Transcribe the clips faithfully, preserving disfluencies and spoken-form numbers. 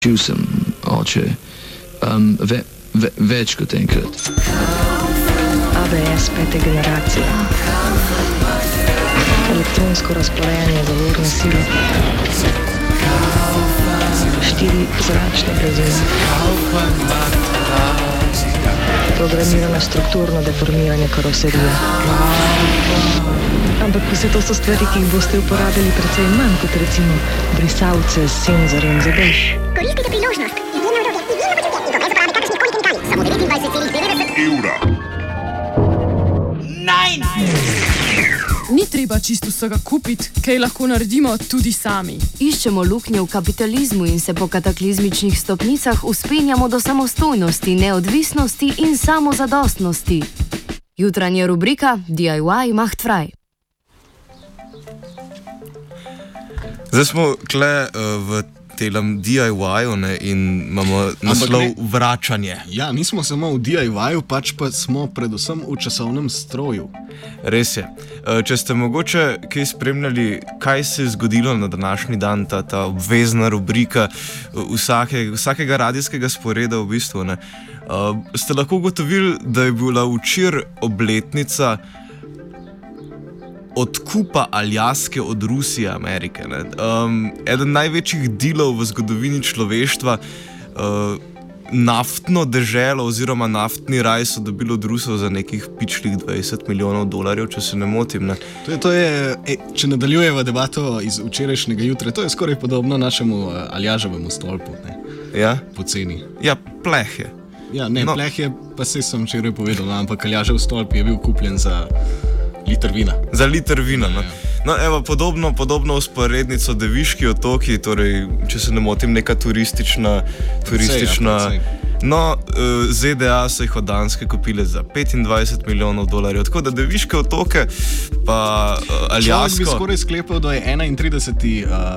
Čil sem oče um, ve, ve, več kot enkrat. A B S pete generacije. Elektronsko razporejanje zavorne sile. Štiri zračne brezine. Programirano strukturno deformiranje karoserije. Ampak vse to so stvari, ki jih boste uporabili precej manj kot recimo brisalce s senzorjem za dež. Koristite priložnost. Izjemno udobje, izjemno počutje in to brez uporabe kakršnih koli kemikalij. Samo devetindvajset celih devetdeset evra. Naj! Ni treba čisto vsega kupiti, kaj lahko naredimo tudi sami. Iščemo luknje v kapitalizmu in se po kataklizmičnih stopnicah vzpenjamo do samostojnosti, neodvisnosti in samozadostnosti. Jutranja rubrika D I Y macht frei. Zdaj smo tle uh, v telem D I Y-u in imamo naslov ne, vračanje. Ja, nismo samo v D I Y-u, pač pa smo predvsem v časovnem stroju. Res je. Uh, če ste mogoče kaj spremljali, kaj se je zgodilo na današnji dan, ta, ta obvezna rubrika vsake, vsakega radijskega sporeda v bistvu, ne, uh, ste lahko ugotovili, da je bila včeraj obletnica odkupa Aljaske od Rusije, Amerike. Um, eden največjih dilov v zgodovini človeštva, uh, naftno deželo oziroma naftni raj so dobili od Rusov za nekih pičlih dvajset milijonov dolarjev, če se ne motim. Ne? To je, to je, e, če nadaljujeva debato iz včerajšnjega jutra, to je skoraj podobno našemu uh, Aljaževemu stolpu. Ne? Ja? Poceni. Ja, pleh je. Ja, ne, no. Pleh je, pa se sem včeraj povedal, no, ampak Aljažev stolp je bil kupljen za liter vina. Za liter vina, no. No, evo, podobno, podobno usporednico Deviški otoki, torej, če se ne motim, neka turistična, turistična... Precej, ja, no, Z D A so jih od Danske kupile za petindvajset milijonov dolarjev, tako da Deviške otoke pa uh, Aljasko... Človek bi skoraj sklepal, da je enaintrideseti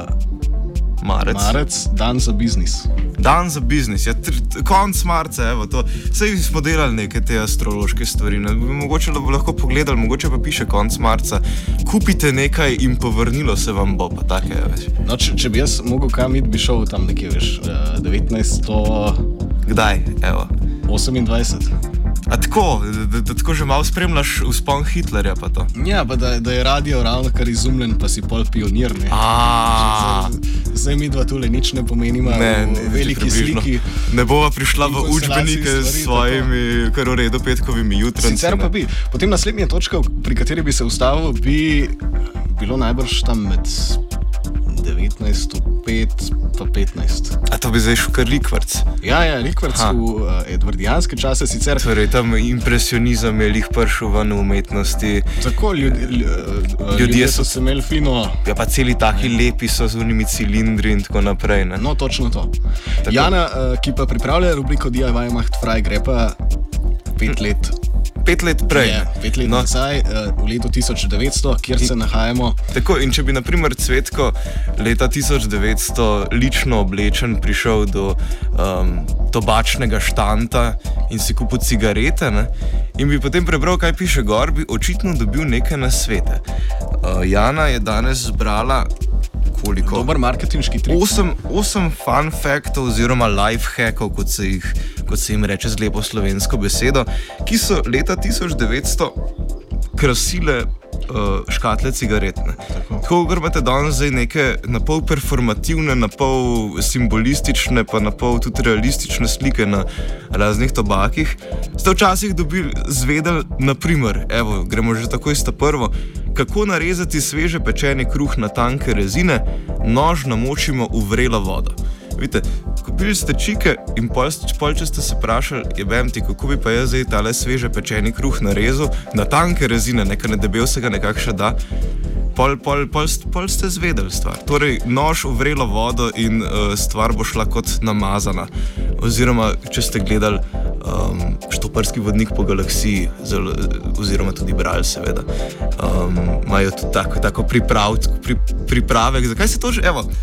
Uh, marec. marec, dan za biznis. Dan za biznis, ja, tr, tr, konc marca, evo to. Sej smo delali neke te astrološke stvari, ne? Mogoče da bo lahko pogledali, mogoče pa piše konc marca. Kupite nekaj in povrnilo se vam bo, pa take, veš. No, če, če bi jaz mogel kam iti, bi šel tam nekje, veš, devetnajststo... Kdaj, evo? osemindvajset. A tako, da, da tako že malo spremljaš vzpon Hitlerja pa to? Ja, pa da, da je radio ravno kar izumljen, pa si pol pionir, ne? Aaaa... Zdaj mi dva tule nič ne pomenima ne, v veliki sliki. Ne bova prišla v učbenike s svojimi kar v redu petkovimi jutranci. Sicer pa bi. Potem naslednja točka, pri kateri bi se ustavil, bi bilo najbrž tam med devetnajsto pet pa petnajst. A to bi zdaj šel kar Rikvrc? Ja, ja, Rikvrc v uh, edvardijanske čase sicer. Torej, tam impresionizem je lih prišel ven v umetnosti. Tako, ljudje, ljudje, ljudje so se imeli fino. Ja, pa celi taki ne. lepi so z unimi cilindri in tako naprej. Ne? No, točno to. Tako. Jana, uh, ki pa pripravlja rubriko D I Y macht frei, gre pa pet hm. let. Pet let prej. Ja, pet let no. nazaj, v letu tisoč devetsto, kjer se nahajamo. Tako, in če bi na primer Cvetko leta tisoč devetsto lično oblečen prišel do um, tobačnega štanta in si kupil cigarete, ne, in bi potem prebral, kaj piše gor, bi očitno dobil neke nasvete. Uh, Jana je danes zbrala koliko? Dober marketinški trik. Osem, osem fun faktov oziroma life hackov, kot se, jih, kot se jim reče z lepo slovensko besedo, ki so leta tisoč devetsto krasile uh, škatle cigaretne. Tako, ker imate danes zdaj neke napol performativne, napol simbolistične, pa napol tudi realistične slike na raznih tobakih, ste včasih dobili, zvedeli, naprimer, evo, gremo že takoj sta prvo, kako narezati sveže pečeni kruh na tanke rezine, nož namočimo v vrelo vodo. Vidite, kupili ste čike in pol, pol če ste se vprašali, jebem ti, kako bi pa jaz zdaj tale sveže pečeni kruh narezal na tanke rezine, nekaj nedebel se ga nekak še da, pol, pol, pol, pol ste zvedeli stvar. Torej, nož v vrelo vodo in uh, stvar bo šla kot namazana. Oziroma, če ste gledali um, Štoparski vodnik po galaksiji, zelo, oziroma tudi brali seveda, imajo um, tudi tako, tako priprav, pri, pripravek. Zakaj se to že, evo,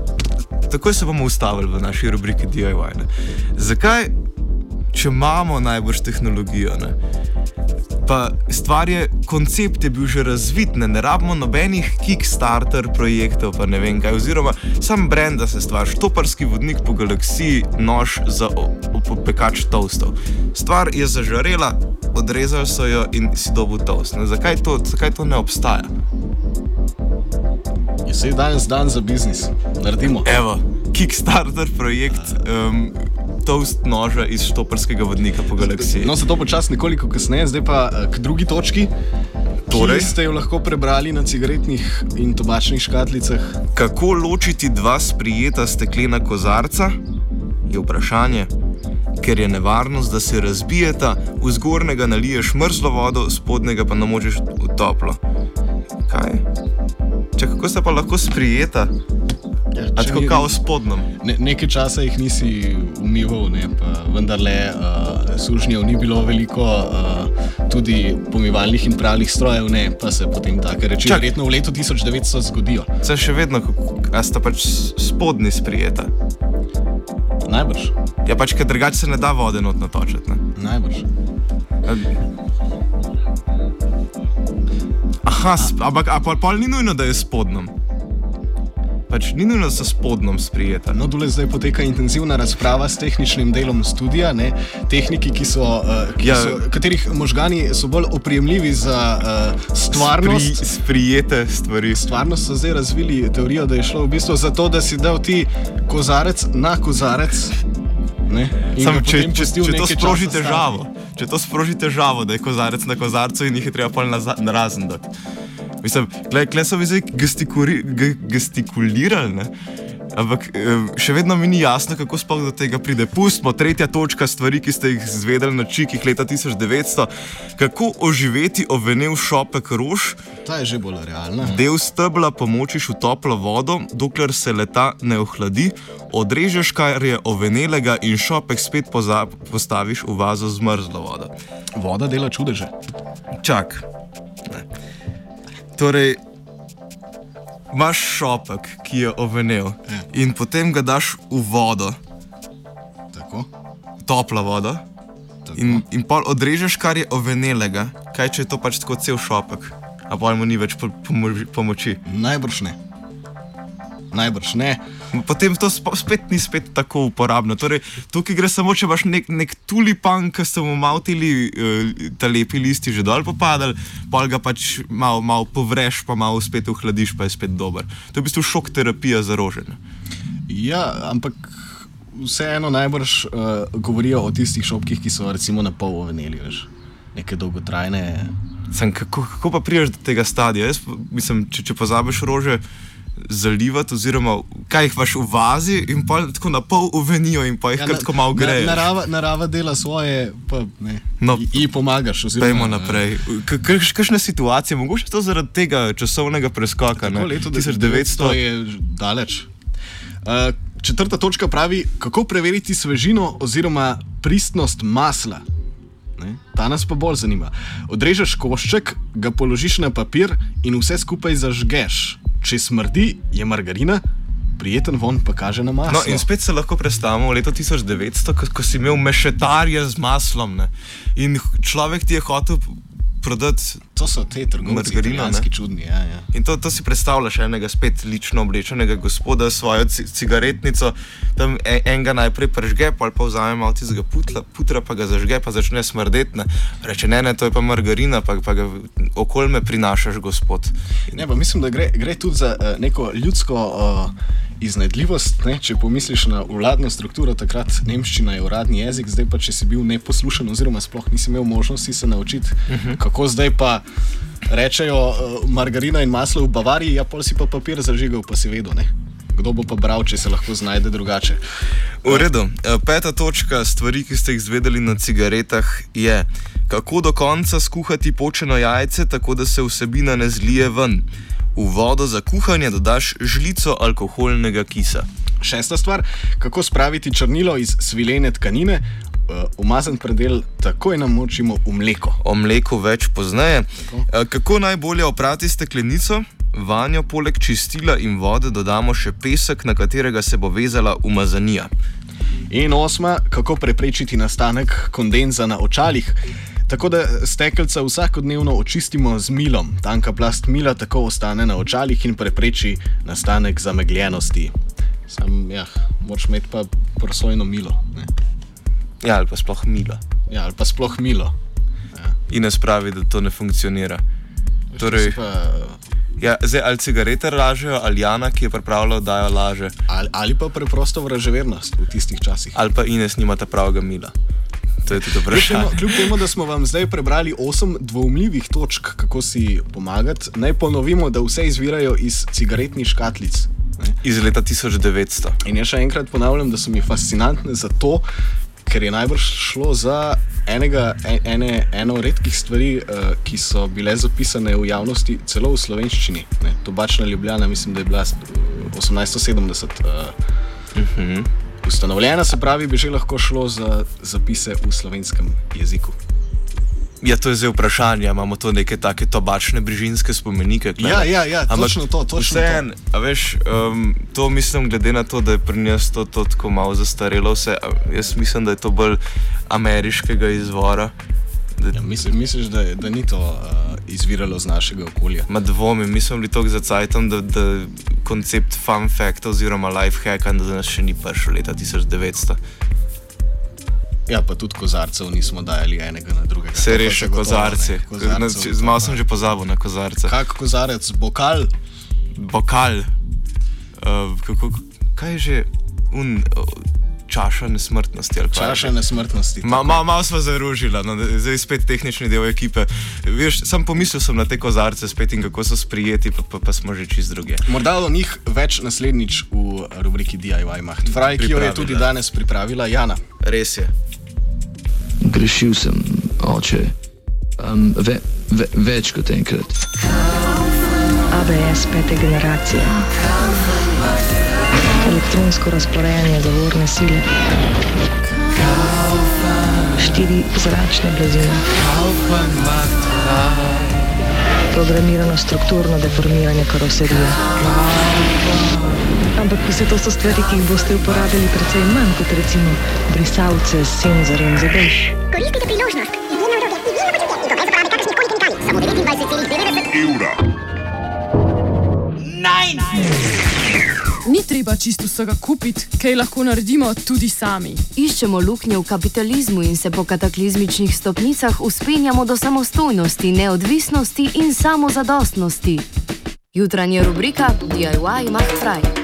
takoj se bomo ustavili v naši rubriki D I Y. Ne? Zakaj, če imamo najbrž tehnologijo, ne? Pa stvar je, koncept je bil že razvit, ne, ne rabimo nobenih Kickstarter projektov, pa ne vem kaj, oziroma sam brenda se stvar, štoparski vodnik po galaksiji, nož za opekač toastov. Stvar je zažarela, odrezali so jo in si dobil toast. Ne, zakaj, to, zakaj to ne obstaja? Je se danes dan za biznis, naredimo. Evo, Kickstarter projekt um, toast noža iz štoparskega vodnika po galaksiji. No, se to počasi nekoliko kasneje, zdaj pa k drugi točki, torej, ki ste jo lahko prebrali na cigaretnih in tobačnih škatlicah. Kako ločiti dva sprijeta steklena kozarca? Je vprašanje. Ker je nevarnost, da se razbijeta, v zgornjega naliješ mrzlo vodo, spodnjega pa namočiš v toplo. Kaj? Če kako sta pa lahko sprijeta? Ja, A tako kao spodnom? Ne, nekaj časa jih nisi umival, ne, pa vendarle uh, sužnjev ni bilo veliko, uh, tudi pomivalnih in pralnih strojev ne, pa se potem take reči Čak. verjetno v letu tisoč devetsto zgodijo. Se še vedno, a sta pač spodnji sprijeta? Najbrž. Ja pač, ker drugače se ne da vode not natočiti, ne? Najbrž. Aha, ampak a pol, pol ni nujno, da je spodnom. Pač ni nujno, da so spodnom sprijeta. No, tule zdaj poteka intenzivna razprava s tehničnim delom studija, ne? Tehniki, ki so, uh, ki Ja. so, katerih možgani so bolj oprijemljivi za uh, stvarnost. Spri, sprijete stvari. Stvarnost so zdaj razvili teorijo, da je šlo v bistvu za to, da si dal ti kozarec na kozarec. Ne? In Sam, ga če, potem če, pustil če to nekaj sproži časa težavo, stati. če to sproži težavo, da je kozarec na kozarcu in jih je treba pol narazen dati. Mislim, glej, klej so vi zdaj gestikuri, ge, gestikulirali, ne? Ampak eh, še vedno mi ni jasno, kako sploh do tega pride. Pustimo, tretja točka stvari, ki ste jih zvedeli na čikih leta tisoč devetsto. Kako oživeti ovenel šopek rož, Ta je že bolj realna. del stebla pomočiš v toplo vodo, dokler se leta ne ohladi, odrežeš, kar je ovenelega in šopek spet poza, postaviš v vazo z mrzlo vodo. Voda dela čudeže. Čak. Ne. Torej, imaš šopek, ki je ovenel Ja. in potem ga daš v vodo, Tako. toplo vodo, Tako. in, in pol odrežeš, kar je ovenelega. Kaj, če je to pač tako cel šopek, a pol mu ni več po, pomoči, pomoči. Najbrž ne. Najbrž ne. Potem to sp spet ni spet tako uporabno. Torej, tukaj gre samo, če imaš nek, nek tulipan, ki so mu malo tili, uh, ta lepi listi že dol popadali, pol ga pač malo mal povreš, pa malo spet ohladiš, pa je spet dober. To je v bistvu šok terapija za rože. Ne? Ja, ampak vseeno najbrž uh, govorijo o tistih šopkih, ki so recimo na pol oveneli, veš. Neke dolgotrajne. Sem, kako, kako pa priješ do tega stadija? Jaz mislim, če, če pozabiš rože zalivati, oziroma kaj jih imaš v vazi in pa tako na pol uvenijo in pa jih ja, kar tako malo greje. Na, narava, narava dela svoje, pa ne. No, ji pomagaš. Oziroma, Pejmo naprej. Kakšna situacija? Mogoče to zaradi tega časovnega preskoka? Tako, leto tisoč devetsto je daleč. Uh, četrta točka pravi, kako preveriti svežino oziroma pristnost masla. Ne? Ta nas pa bolj zanima. Odrežeš košček, ga položiš na papir in vse skupaj zažgeš. Če smrdi, je margarina, prijeten von pa kaže na maslo. No, in spet se lahko predstavimo v leto tisoč devetsto, ko, ko si imel mešetarje z maslom, ne? In človek ti je hotel prodati. To so te trgovci, italijanski čudni. Ja, ja. In to, to si predstavljaš enega spet lično oblečenega gospoda s svojo cigaretnico, tam enega najprej prežge, pol pa vzame malo tistega putra, pa ga zažge, pa začne smrdeti. Ne? Reče, ne, ne, to je pa margarina, pa, pa ga okoli me prinašaš, gospod. Ne, pa mislim, da gre, gre tudi za uh, neko ljudsko uh, iznajdljivost. Ne? Če pomisliš na vladno strukturo, takrat nemščina je uradni jezik, zdaj pa če si bil neposlušen oziroma sploh nisi imel možnosti se naučiti, uh-huh. kako zdaj pa rečejo uh, margarina in maslo v Bavariji, ja pol si pa papir zažigal, pa si vedel, ne? Kdo bo pa bral, če se lahko znajde drugače. V redu. Peta točka stvari, ki ste jih zvedeli na cigaretah, je, kako do konca skuhati počeno jajce, tako da se vsebina ne zlije ven. V vodo za kuhanje dodaš žlico alkoholnega kisa. Šesta stvar, kako spraviti črnilo iz svilene tkanine, uh, umazan predel takoj namočimo v mleko. O mleku več pozneje. Kako, kako najbolje oprati steklenico? Vanjo poleg čistila in vode dodamo še pesek, na katerega se bo vezala umazanija. In osma, kako preprečiti nastanek kondenza na očalih. Tako da stekelca vsakodnevno očistimo z milom. Tanka plast mila tako ostane na očalih in prepreči nastanek zamegljenosti. Sam, ja, moraš imeti pa prosojno milo. Ne? Ja, ali pa sploh milo. Ja, ali pa sploh milo. Ja. Ines pravi, da to ne funkcionira. Torej, Pa, ja, zdaj, ali cigarete lažejo, ali Jana, ki je pripravila, da jo laže, ali, ali pa preprosto vraževernost v tistih časih. ali pa Ines nimata pravega mila. To je tudi Kljub vprašanje. temu, kljub temu, da smo vam zdaj prebrali osem dvoumljivih točk, kako si pomagati, naj ponovimo, da vse izvirajo iz cigaretnih škatlic. Ne? Iz leta tisoč devetsto. In jaz še enkrat ponavljam, da so mi fascinantne zato, ker je najbrž šlo za enega, ene, eno redkih stvari, uh, ki so bile zapisane v javnosti, celo v slovenščini. Ne? Tobačna Ljubljana, mislim, da je bila uh, osemnajststo sedemdeset uh, Uh-huh. ustanovljena, se pravi, bi že lahko šlo za zapise v slovenskem jeziku. Ja, to je zdaj vprašanje, imamo to neke take tobačne brižinske spomenike. Kle, Ja, ja, ja, točno to, točno vseeno, a veš, um, to mislim, glede na to, da je pri nas to, to tako malo zastarelo vse, a, jaz mislim, da je to bolj ameriškega izvora. Da, Ja, misli, misliš, da, je- da ni to uh, izviralo z našega okolja? Ma dvomim, mi smo bili toliko zacajtam, da, da koncept fun fact oziroma life hacka do nas še ni prišel leta tisoč devetsto. Ja, pa tudi kozarcev nismo dajali enega na drugega. Se To pa reše zagotovo kozarce. ne. Kozarcev Zmal pa sem ne. že pozabil na kozarce. Kak kozarec, bokal? Bokal. Uh, kako, kaj je že un, uh, čaša nesmrtnosti? Ali kaj je Čaša že? nesmrtnosti. Ma, ma, malo smo zaružili, no, zdaj spet tehnični del ekipe. Veš, sam pomislil sem na te kozarce spet in kako so sprijeti, pa, pa, pa smo že čist druge. Morda o njih več naslednjič v rubriki D I Y Macht Frei, ki jo je Pripravila. tudi danes pripravila Jana. Res je. Grešil sem, oče. Um, ve, ve, več kot enkrat. A B S pete generacije. Elektronsko razporejanje zavorne sile. Štiri zračne blazine. Programirano strukturno deformiranje karoserije. Ampak vse to so stvari, ki jih boste uporabili precej manj kot recimo brisalce s senzorjem za dež. Koristite priložnost. Izjemno orodje, izjemno počutje in to brez uporabe kakršnih koli kemikalij. Samo devetindvajset celih devetdeset evra. Ni treba čisto vsega kupiti, kaj lahko naredimo tudi sami. Iščemo luknje v kapitalizmu in se po kataklizmičnih stopnicah vzpenjamo do samostojnosti, neodvisnosti in samozadostnosti. Jutranja rubrika D I Y Macht Frei.